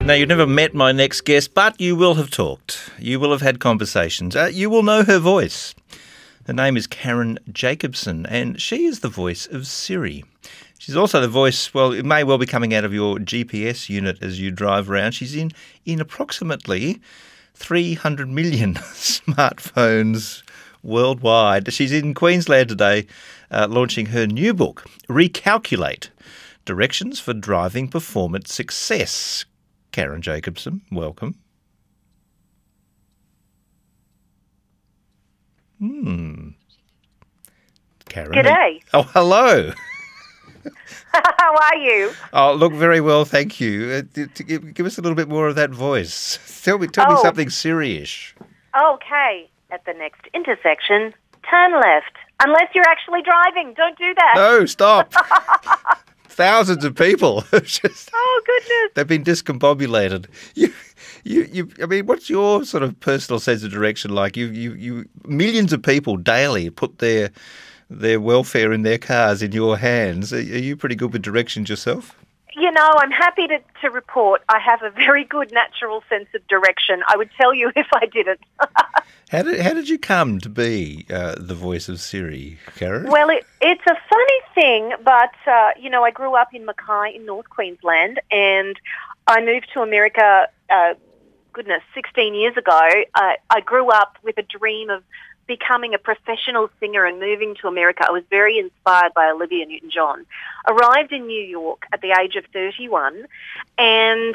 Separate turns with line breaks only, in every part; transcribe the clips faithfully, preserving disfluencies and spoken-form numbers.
Now, you've never met my next guest, but you will have talked. You will have had conversations. Uh, you will know her voice. Her name is Karen Jacobson, and she is the voice of Siri. She's also the voice, well, it may well be coming out of your G P S unit as you drive around. She's in, in approximately three hundred million smartphones worldwide. She's in Queensland today uh, launching her new book, Recalculate, Directions for Driving Performance Success. Karen Jacobson, welcome. Hmm. Karen.
G'day.
Oh, hello.
How are you?
Oh, look, very well, thank you. Uh, to, to give, give us a little bit more of that voice. Tell me, tell
oh.
me something Siri-ish.
Okay. At the next intersection, turn left. Unless you're actually driving, don't do that.
No, stop. Thousands of people have just...
Oh, goodness.
They've been discombobulated. You, you, you. I mean, what's your sort of personal sense of direction like? You, you, you. Millions of people daily put their their welfare in their cars in your hands. Are, are you pretty good with directions yourself?
You know, I'm happy to, to report I have a very good natural sense of direction. I would tell you if I didn't.
How did how did you come to be uh, the voice of Siri, Karen?
Well, it, it's a funny thing, but, uh, you know, I grew up in Mackay in North Queensland, and I moved to America, uh, goodness, sixteen years ago. Uh, I grew up with a dream of becoming a professional singer and moving to America. I was very inspired by Olivia Newton-John. Arrived in New York at the age of thirty-one, and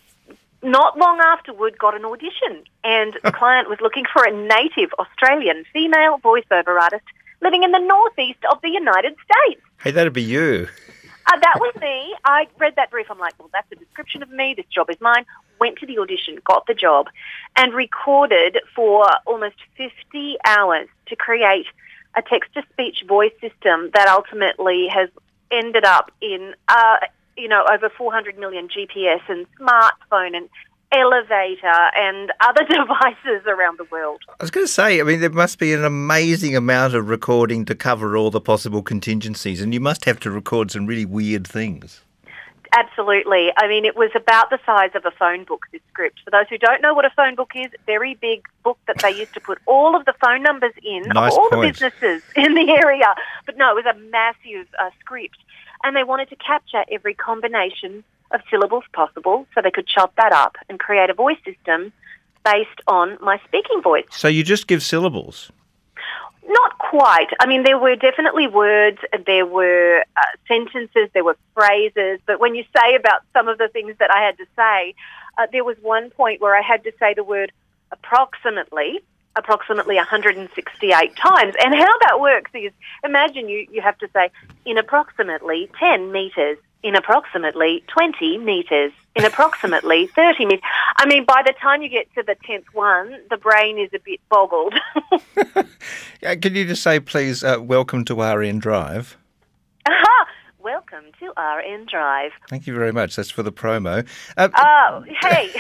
not long afterward got an audition, and the client was looking for a native Australian female voiceover artist living in the northeast of the United States.
Hey, that'd be you.
Uh, that was me. I read that brief. I'm like, well, that's a description of me. This job is mine. Went to the audition, got the job, and recorded for almost fifty hours to create a text-to-speech voice system that ultimately has ended up in, uh, you know, over four hundred million G P S and smartphone and elevator and other devices around the world.
I was going to say, I mean, there must be an amazing amount of recording to cover all the possible contingencies, and you must have to record some really weird things.
Absolutely. I mean, it was about the size of a phone book, this script. For those who don't know what a phone book is, very big book that they used to put all of the phone numbers in
Nice
of all
point.
the businesses in the area. But no, it was a massive uh, script. And they wanted to capture every combination of syllables possible so they could chop that up and create a voice system based on my speaking voice.
So you just give syllables?
Not quite. I mean, there were definitely words, there were uh, sentences, there were phrases, but when you say about some of the things that I had to say, uh, there was one point where I had to say the word approximately, approximately one hundred sixty-eight times. And how that works is, imagine you, you have to say, in approximately ten metres, in approximately twenty metres, in approximately thirty metres. I mean, by the time you get to the tenth one, the brain is a bit boggled.
uh, can you just say, please, uh, welcome to R N Drive?
Aha! Welcome to R N Drive.
Thank you very much. That's for the promo. Uh,
Oh, hey.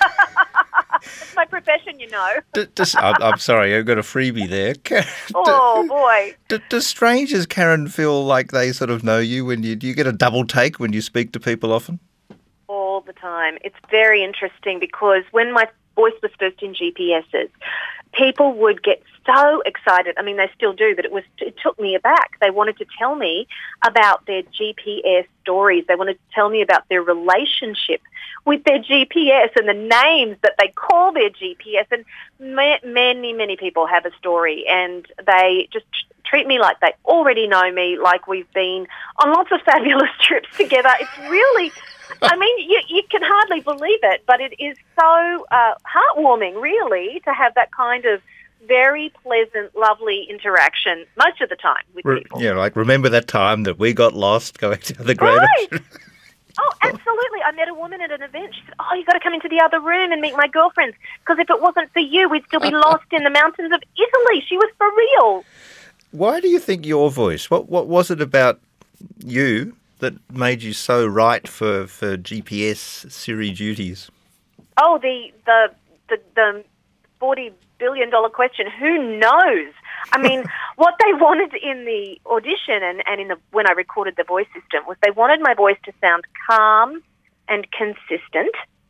It's my profession, you know.
d- does, I'm, I'm sorry, I've got a freebie there.
Oh, boy.
Do, do strangers, Karen, feel like they sort of know you? When you do you get a double take when you speak to people often?
All the time. It's very interesting because when my voice was first in G P S's, people would get so excited. I mean, they still do, but it was it took me aback. They wanted to tell me about their G P S stories. They wanted to tell me about their relationship with their G P S and the names that they call their G P S. And ma- many, many people have a story, and they just treat me like they already know me, like we've been on lots of fabulous trips together. It's really... I mean, you, you can hardly believe it, but it is so uh, heartwarming, really, to have that kind of very pleasant, lovely interaction most of the time with
Re-
people.
Yeah, like remember that time that we got lost going to the Great
Right.
Ocean?
Oh, absolutely. I met a woman at an event. She said, oh, you've got to come into the other room and meet my girlfriends, because if it wasn't for you, we'd still be lost in the mountains of Italy. She was for real.
Why do you think your voice, what what was it about you that made you so right for, for G P S Siri duties?
Oh, the the the, the forty billion dollars question. Who knows? I mean, what they wanted in the audition and, and in the when I recorded the voice system was they wanted my voice to sound calm and consistent.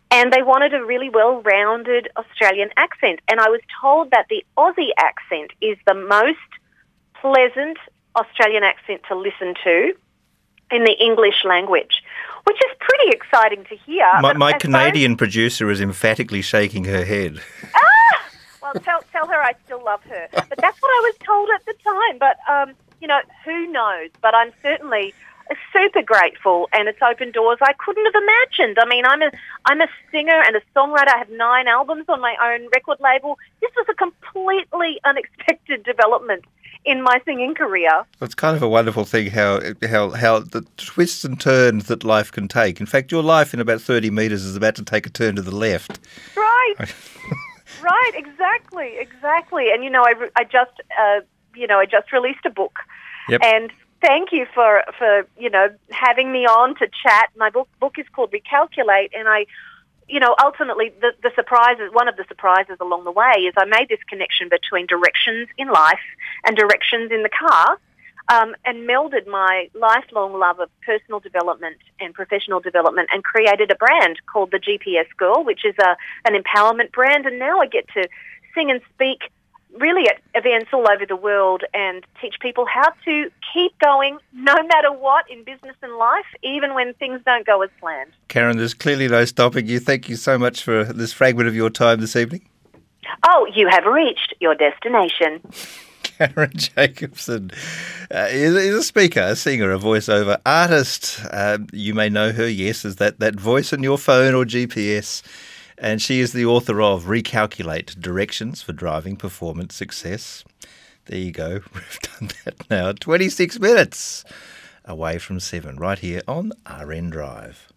And they wanted a really well-rounded Australian accent. And I was told that the Aussie accent is the most pleasant Australian accent to listen to in the English language, which is pretty exciting to hear.
My,
But
my
as
Canadian producer is emphatically shaking her head.
Ah! Well, tell, tell her I still love her. But that's what I was told at the time. But, um, you know, who knows? But I'm certainly super grateful, and it's opened doors I couldn't have imagined. I mean, I'm a I'm a singer and a songwriter. I have nine albums on my own record label. This was a completely unexpected development in my singing career.
It's kind of a wonderful thing how how how the twists and turns that life can take. In fact, your life in about thirty metres is about to take a turn to the left.
Right. Right, exactly, exactly. And, you know, I, re- I just, uh, you know, I just released a book.
Yep.
And thank you for, for, you know, having me on to chat. My book book is called Recalculate, and I, you know, ultimately the, the surprises, one of the surprises along the way is I made this connection between directions in life and directions in the car, um, and melded my lifelong love of personal development and professional development and created a brand called the G P S Girl, which is a an empowerment brand. And now I get to sing and speak really at events all over the world and teach people how to keep going no matter what in business and life, even when things don't go as planned.
Karen, there's clearly no stopping you. Thank you so much for this fragment of your time this evening.
Oh, you have reached your destination.
Karen Jacobson uh, is, is a speaker, a singer, a voiceover artist. Uh, you may know her, yes, as that, that voice in your phone or G P S. And she is the author of Recalculate, Directions for Driving Performance Success. There you go. We've done that now. twenty-six minutes away from seven, right here on R N Drive.